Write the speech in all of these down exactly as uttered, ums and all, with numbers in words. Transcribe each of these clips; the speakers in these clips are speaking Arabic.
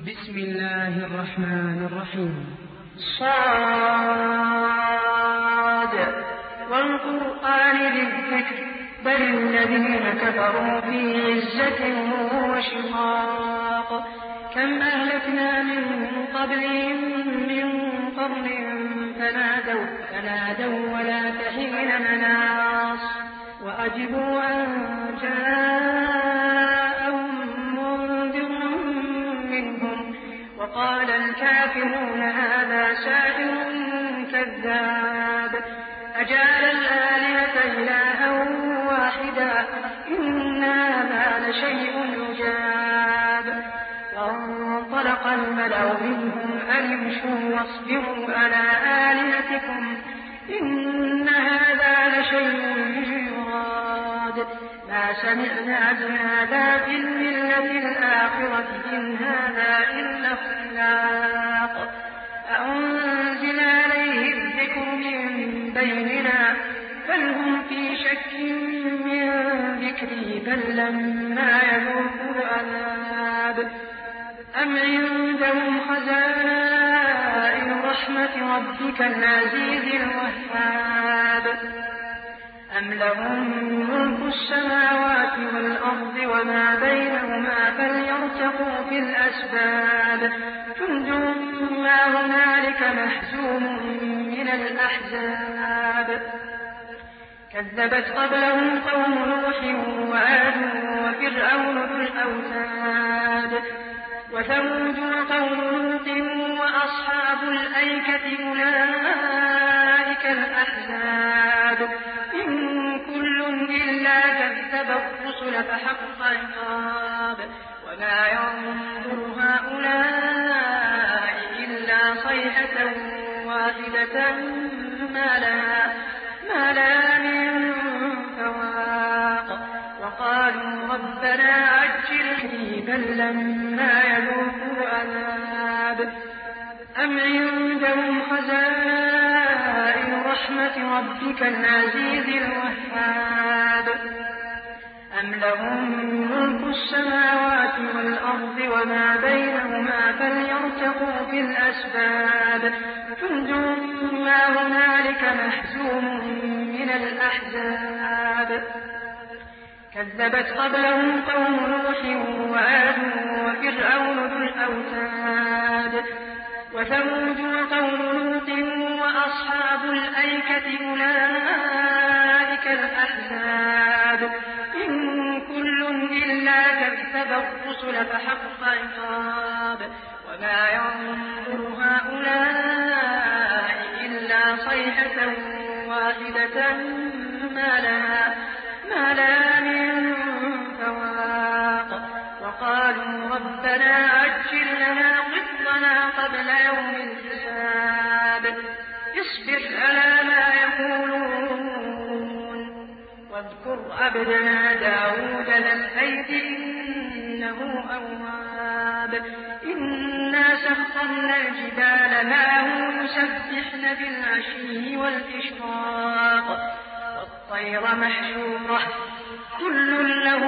بسم الله الرحمن الرحيم. صاد والقرآن للذكر بل الذين كفروا في عزة وشقاق كم أهلكنا من قبلهم من قرن فنادوا, فنادوا ولا تحين مناص وأجبوا أن جاءهم منذر منهم وقال الكافرون هذا ساحر كذاب أجعل الآلهة إلها واحدا إن هذا لشيء عجاب وانطلق الملأ منهم أن امشوا واصبروا على آلهتكم إن هذا لشيء يراد ما سمعنا بهذا في الملة الآخرة إن هذا إلا اختلاق أأنزل عليه الذكر من بيننا بل هم في شك من ذكري بل لما يذوقوا العذاب أم عندهم خزائن رحمة ربك العزيز الوهاب أم لهم ملك السماوات والأرض وما بينهما فليرتقوا في الأسباب جند ما هنالك محزوم من الأحزاب كذبت قبلهم قوم نوح وعاد وفرعون ذو الأوتاد وثمود وقوم لوط وأصحاب الأيكة أولئك الأحزاب إن كل إلا كذب الرسل فحق عقاب وما ينظر هؤلاء إلا صيحة واحدة ما لها, ما لها من فواق وقالوا ربنا عجل بل لما يذوقوا العذاب أم عندهم خزائن رحمة ربك العزيز الوهاب أم لهم ملك السماوات والأرض وما بينهما فليرتقوا في الأسباب جند ما هنالك محزوم من الأحزاب كذبت قبلهم قوم نوح وعاد وفرعون ذو الأوتاد وثمود وقوم لوط وأصحاب الأيكة أولئك الأحزاب إن كل إلا كذب الرسل فحق عقاب وما ينظر هؤلاء إلا صيحة واحدة ما لها, ما لها من فواق وقالوا ربنا عجل لنا قطنا قبل يوم الحساب اصبر على ما يقولون واذكر عبدنا داود ذا الأيد إنه أواب إنا سخرنا الجبال معه يسبحن بالعشي والإشراق والطير محشورة كل له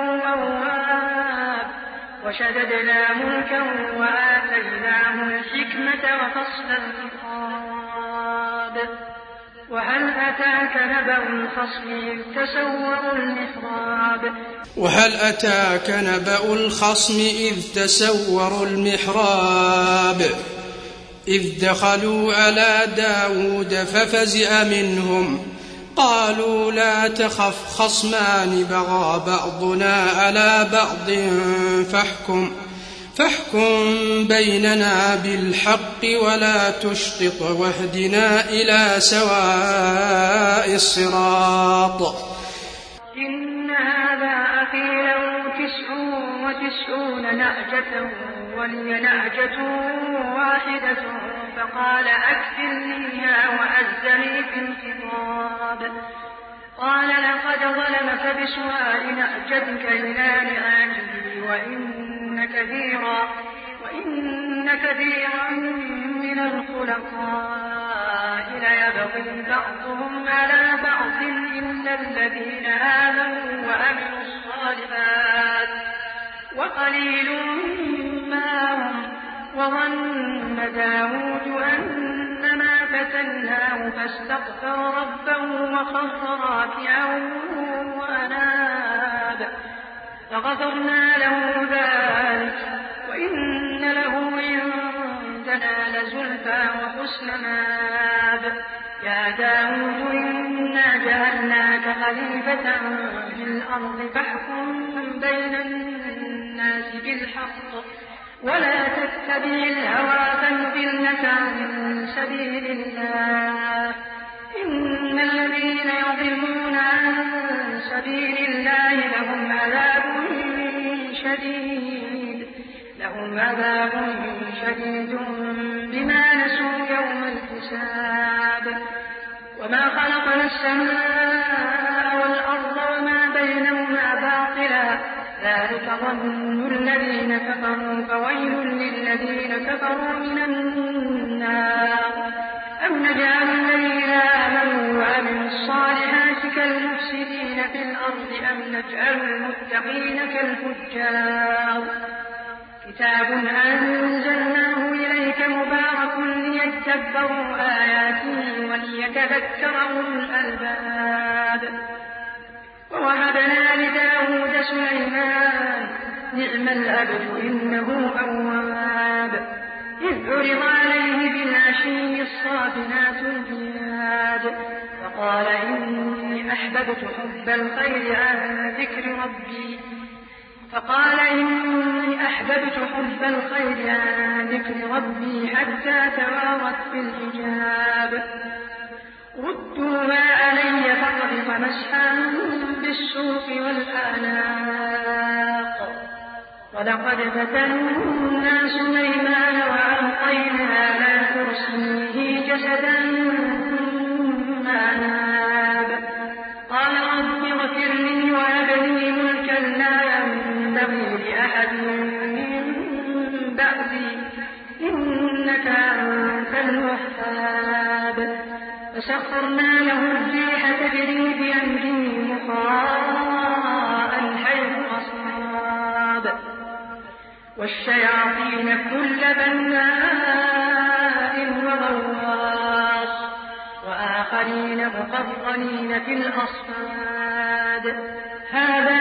أواب وشددنا ملكا وآتيناه الحكمة وفصل الخطاب وهل أتاك نبأ الخصم إذ تسوروا المحراب وهل أتاك نبأ الخصم إذ تسوروا المحراب إذ دخلوا على داود ففزع منهم قالوا لا تخف خصمان بغى بعضنا على بعض فاحكم فاحكم بيننا بالحق ولا تشطط واهدنا إلى سواء الصراط إن هذا أخي له تسع وتسعون نعجة ولي نعجة واحدة فقال أكفلنيها وأذني في الخطاب قال لقد ظلمك بسؤال نعجتك إلى نعاجه وإن كثيرا, وإن كثيرا من الخلقاء ليبغي بعضهم على بعض إلا الذين آمنوا وعملوا الصالحات وقليل ما هم وظن داود أنما فتناه فاستغفر ربه وخر راكعا وأناب فغفرنا له ذلك وإن له عندنا لزلفى وحسن مآب يا داود إنا جعلناك خليفة في الأرض فاحكم بين الناس بالحق ولا تتبع الهوى فيضلك عن سبيل الله إن الذين يضلون عن سبيل الله لهم عذاب شديد لهم عذاب شديد بما نسوا يوم الحساب وما خلقنا السماء والأرض وما بينهما باطلا ذلك ظن الذين كفروا فويل للذين كفروا من النار أم نجعل الذين آمنوا وعملوا الصالحات كالمفسدين في الأرض أم نجعل المتقين كالفجار كتاب أنزلناه إليك مبارك ليدبروا آياته وليتذكر أولو الألباب ووهبنا لداود سليمان نعم العبد إنه أواب إذ عرض عليه بالعشي الصافنات الجياد فقال إني أحببت حب الخير عن ذكر ربي فقال إني أحببت حب الخير عن ذكر ربي حتى توارت بالحجاب ردوها علي فاضرب مسحا بالسوق والأعناق ولقد فتنا سليمان وألقينا على كرسيه جسدا ثم أناب قال رب اغفر لي وهب لي ملكا لا ينبغي لأحد من بعدي إنك أنت الوهاب فسخرنا له الريح تجري بأمره رخاء حيث أصاب والشياطين كل بناء وغواص وآخرين مقرنين في الأصفاد هذا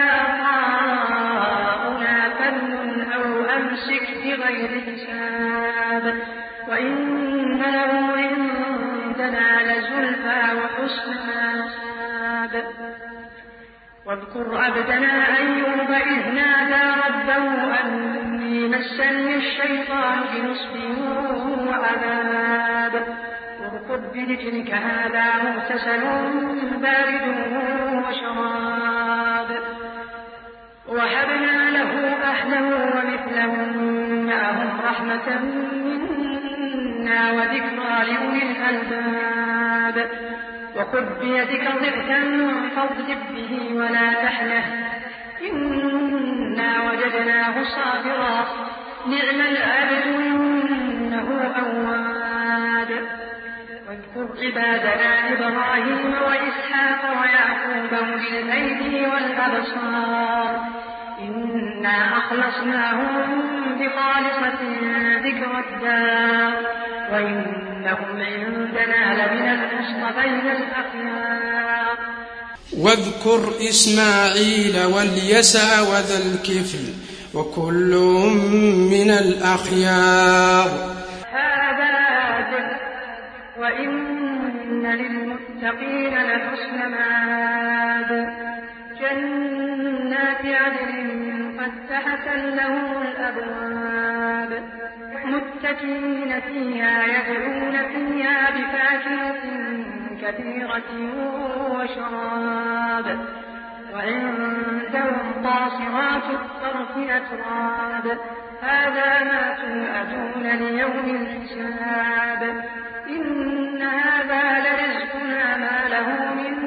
عطاؤنا فمن أو أمسك بغير حساب وإن له عندنا لزلفى وحسن مآب واذكر عبدنا أيوب إذ نادى ربه أني مسني الشيطان بنصب وعذاب واركض برجلك هذا مغتسل بارد وشراب وهبنا له أهله ومثلهم معهم رحمة منا وذكرى لأولي الألباب وخذ بيدك ضغثا فاضرب به ولا تحنث إنا وجدناه صابرا نعم العبد إنه أواب واذكر عبادنا إبراهيم وإسحاق ويعقوب أولي الأيدي والأبصار إنا أخلصناهم بخالصة ذكر الدار وإنهم عندنا لمن المصطفين الأخيار واذكر إسماعيل واليسع وذا الكفل وكل من الأخيار هذا ذكر وإن للمتقين لحسن مآب جنات عدن مفتحة لهم الأبواب متكئين فيها يدعون فيها بفاكهة كثيرة وشراب وعندهم قاصرات الطرف أتراب هذا ما توعدون ليوم الحساب إن هذا لرزقنا ما له من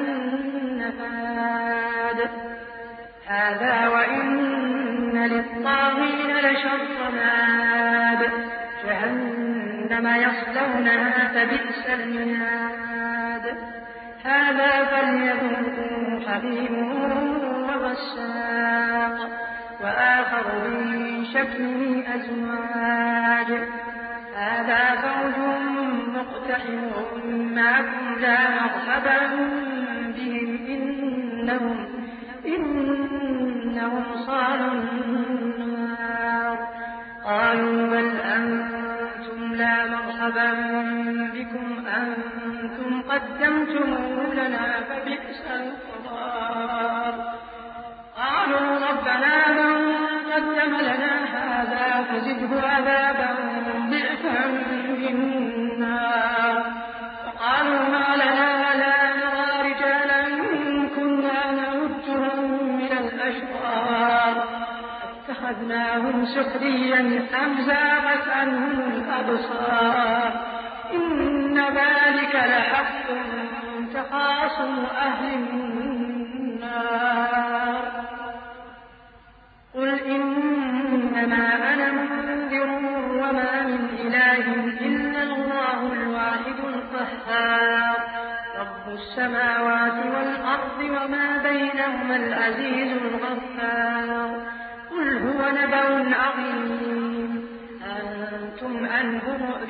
نفاد هذا وإن للطاغين لشر مآب جهنم يصلونها فبئس المهاد هذا فليذوقوه حميم وغساق وآخر من شكله أزواج مقتحمون معكم لا مرحبا بهم إنهم, إنهم صالوا النار. قالوا بل أنتم لا مرحبا بكم أنتم قدمتموه لنا فبئس القرار. قالوا ربنا من قدم لنا هذا فزده عذابا ضعفا في النار. فقالوا ما لنا لا نرى رجالا كنا نعدهم من الأشرار اتخذناهم سخريا أم زاغت عنهم الأبصار إن ذلك لحق تخاصم أهل النار. قل إنما أنا منذر وما من إله إلا الله الواحد القهار رب السماوات والأرض وما بينهما العزيز الغفار. قل هو نبأ عظيم أنتم عنه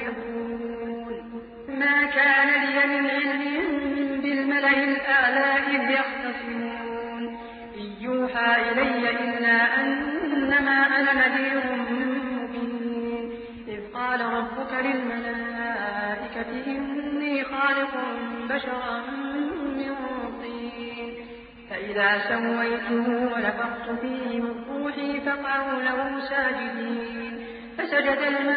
معرضون. ما كان لي من علم بالملأ الأعلى إذ يختصمون إن يوحى إلي إلا أنما أنا نذير مبين. إذ قال ربك للملائكة إني خالق بشرا من طين فإذا سويته ونفخت فيه من روحي فقعوا له ساجدين. فسجد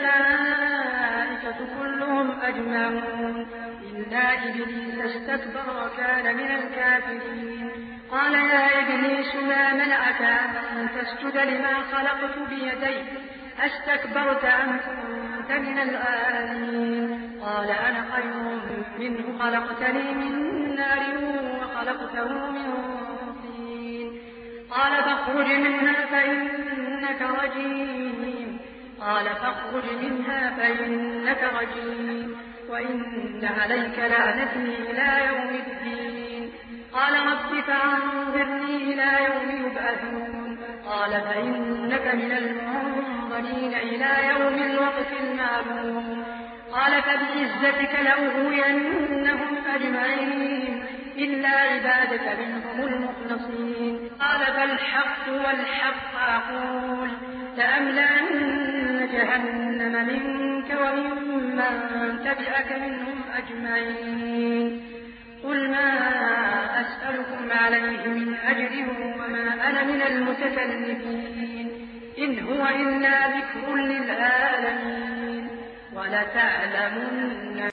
الملائكة كلهم أجمعون إلا إبليس استكبر وكان من الكافرين. قال يا إبليس ما منعك أن تسجد لما خلقت بيدي أستكبرت أم كنت من العالين؟ قال أنا خير منه خلقتني من نار وخلقته من طين. قال فاخرج منها فإنك رجيم. قال فاخرج منها فإنك رجيم وإن عليك لعنتي إلى يوم الدين. قال رب فأنظرني إلى يوم يبعثون. قال فإنك من المنظرين إلى يوم الوقت المعلوم. قال فبعزتك لأغوينهم أجمعين إلا عبادك منهم المخلصين. قال فالحق والحق أقول لأملأن جهنم منك وممن تبعك منهم أجمعين. قل ما أسألكم عليه من أجر وما أنا من المتكلفين إن هو إلا ذكر للعالمين ولتعلمن